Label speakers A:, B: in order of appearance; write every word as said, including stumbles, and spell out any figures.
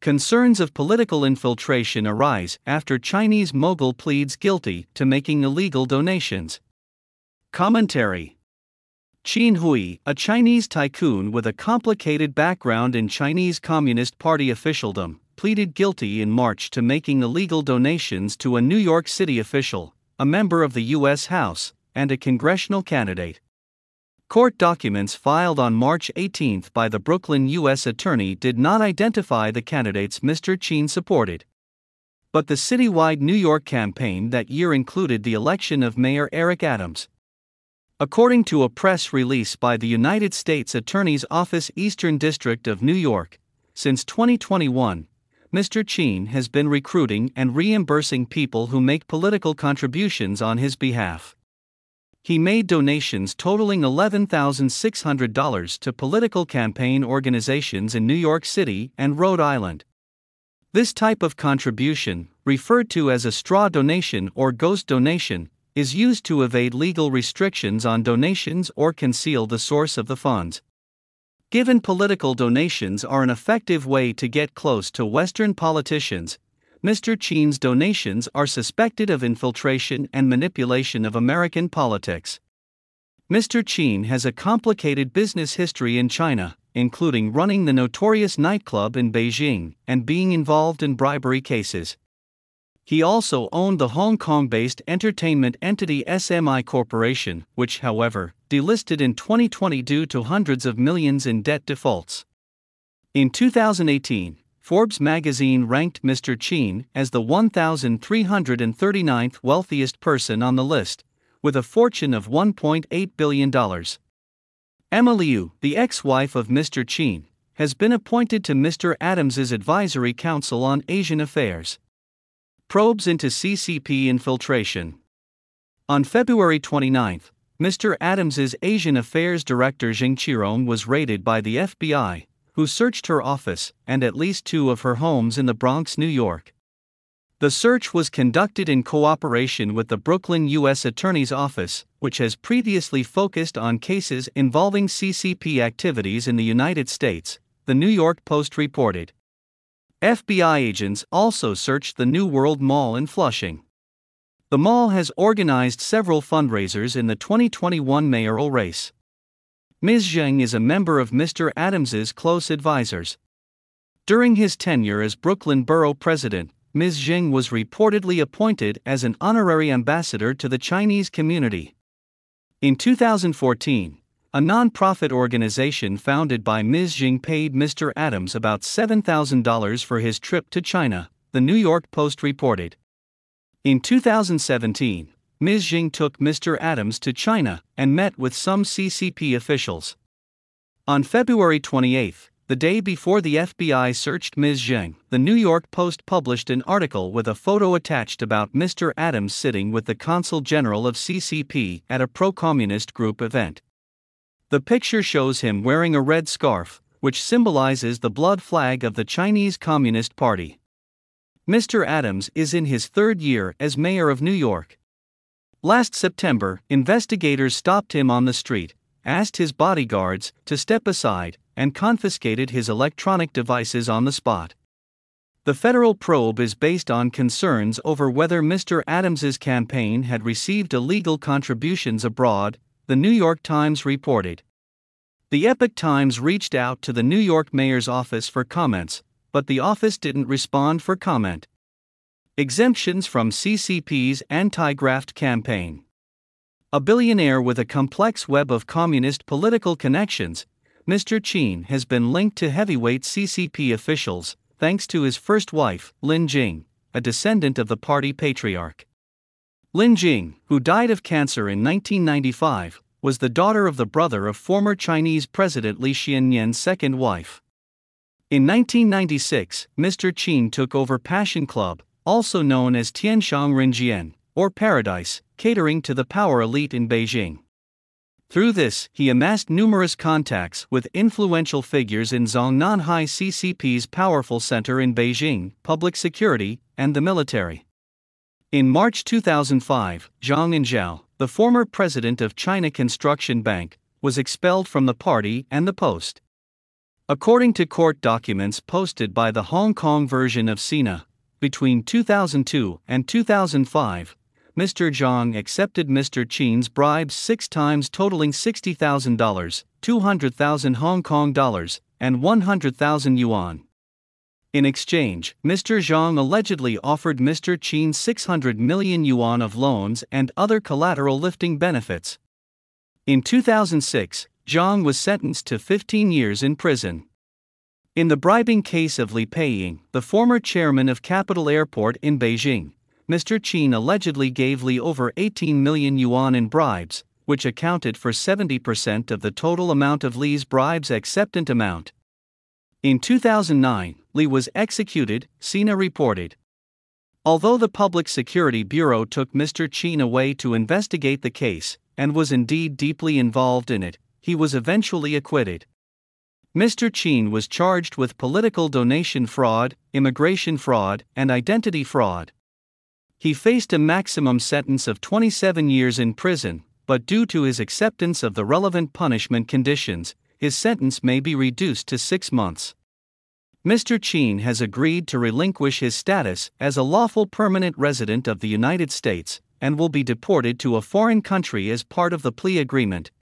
A: Concerns of political infiltration arise after Chinese mogul pleads guilty to making illegal donations. Commentary. Qin Hui, a Chinese tycoon with a complicated background in Chinese Communist Party officialdom, pleaded guilty in March to making illegal donations to a New York City official, a member of the U S House, and a congressional candidate. Court documents filed on March eighteenth by the Brooklyn U S Attorney did not identify the candidates Mister Qin supported. But the citywide New York campaign that year included the election of Mayor Eric Adams. According to a press release by the United States Attorney's Office Eastern District of New York, since twenty twenty-one, Mister Qin has been recruiting and reimbursing people who make political contributions on his behalf. He made donations totaling eleven thousand six hundred dollars to political campaign organizations in New York City and Rhode Island. This type of contribution, referred to as a straw donation or ghost donation, is used to evade legal restrictions on donations or conceal the source of the funds. Given political donations are an effective way to get close to Western politicians, Mister Qin's donations are suspected of infiltration and manipulation of American politics. Mister Qin has a complicated business history in China, including running the notorious nightclub in Beijing and being involved in bribery cases. He also owned the Hong Kong-based entertainment entity S M I Corporation, which, however, delisted in twenty twenty due to hundreds of millions in debt defaults. In two thousand eighteen, Forbes magazine ranked Mister Qin as the one thousand three hundred thirty-ninth wealthiest person on the list, with a fortune of one point eight billion dollars. Emma Liu, the ex-wife of Mister Qin, has been appointed to Mister Adams's Advisory Council on Asian Affairs. Probes into C C P infiltration. On February twenty-ninth, Mister Adams's Asian Affairs Director Zheng Qirong was raided by the F B I, who searched her office and at least two of her homes in the Bronx, New York. The search was conducted in cooperation with the Brooklyn U S Attorney's Office, which has previously focused on cases involving C C P activities in the United States, the New York Post reported. F B I agents also searched the New World Mall in Flushing. The mall has organized several fundraisers in the twenty twenty-one mayoral race. Miz Zheng is a member of Mister Adams's close advisors. During his tenure as Brooklyn Borough President, Miz Zheng was reportedly appointed as an honorary ambassador to the Chinese community. In two thousand fourteen, a non-profit organization founded by Miz Zheng paid Mister Adams about seven thousand dollars for his trip to China, the New York Post reported. In two thousand seventeen, Miz Zheng took Mister Adams to China and met with some C C P officials. On February twenty-eighth, the day before the F B I searched Miz Zheng, the New York Post published an article with a photo attached about Mister Adams sitting with the Consul General of C C P at a pro-communist group event. The picture shows him wearing a red scarf, which symbolizes the blood flag of the Chinese Communist Party. Mister Adams is in his third year as mayor of New York. Last September, investigators stopped him on the street, asked his bodyguards to step aside, and confiscated his electronic devices on the spot. The federal probe is based on concerns over whether Mister Adams's campaign had received illegal contributions abroad, the New York Times reported. The Epoch Times reached out to the New York mayor's office for comments, but the office didn't respond for comment. Exemptions from C C P's anti-graft campaign. A billionaire with a complex web of communist political connections, Mister Qin has been linked to heavyweight C C P officials, thanks to his first wife, Lin Jing, a descendant of the party patriarch. Lin Jing, who died of cancer in nineteen ninety-five, was the daughter of the brother of former Chinese President Li Xiannian's second wife. In nineteen ninety-six, Mister Qin took over Passion Club, also known as Tianshang Rinjian, or Paradise, catering to the power elite in Beijing. Through this, he amassed numerous contacts with influential figures in Zhongnanhai C C P's powerful center in Beijing, public security, and the military. In March two thousand five, Zhang Anzhao, the former president of China Construction Bank, was expelled from the party and the post. According to court documents posted by the Hong Kong version of Sina, between two thousand two and two thousand five, Mister Zhang accepted Mister Qin's bribes six times, totaling sixty thousand dollars, two hundred thousand Hong Kong dollars, and one hundred thousand yuan. In exchange, Mister Zhang allegedly offered Mister Qin six hundred million yuan of loans and other collateral lifting benefits. In two thousand six, Zhang was sentenced to fifteen years in prison. In the bribing case of Li Peying, the former chairman of Capital Airport in Beijing, Mister Qin allegedly gave Li over eighteen million yuan in bribes, which accounted for seventy percent of the total amount of Li's bribes acceptance amount. In two thousand nine, Li was executed, Sina reported. Although the Public Security Bureau took Mister Qin away to investigate the case, and was indeed deeply involved in it, he was eventually acquitted. Mister Qin was charged with political donation fraud, immigration fraud, and identity fraud. He faced a maximum sentence of twenty-seven years in prison, but due to his acceptance of the relevant punishment conditions, his sentence may be reduced to six months. Mister Qin has agreed to relinquish his status as a lawful permanent resident of the United States and will be deported to a foreign country as part of the plea agreement,